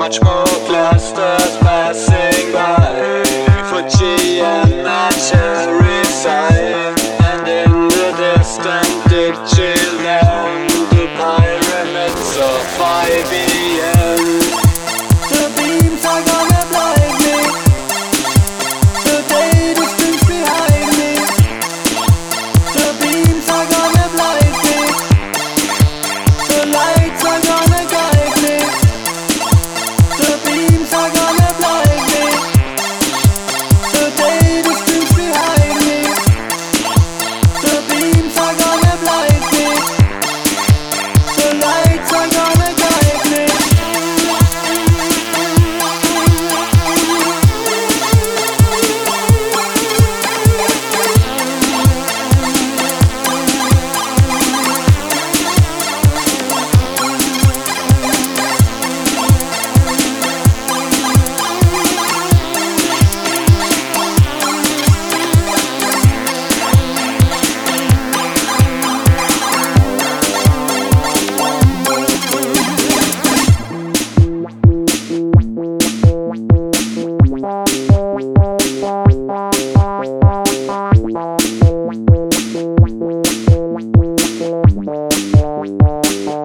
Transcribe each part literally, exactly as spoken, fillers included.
much more clusters passing by. Fuji and Nature reside, and in the distant ditches down the pyramids of I B M. The beams are gonna blind me, the day distance behind me. The beams are gonna blind me, the lights are gonna guide me. The beams are gonna blind me, the day distance behind me. The beams are gonna blind me, the lights are gonna guide me.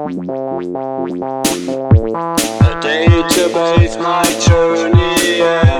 The database my journey. Yeah.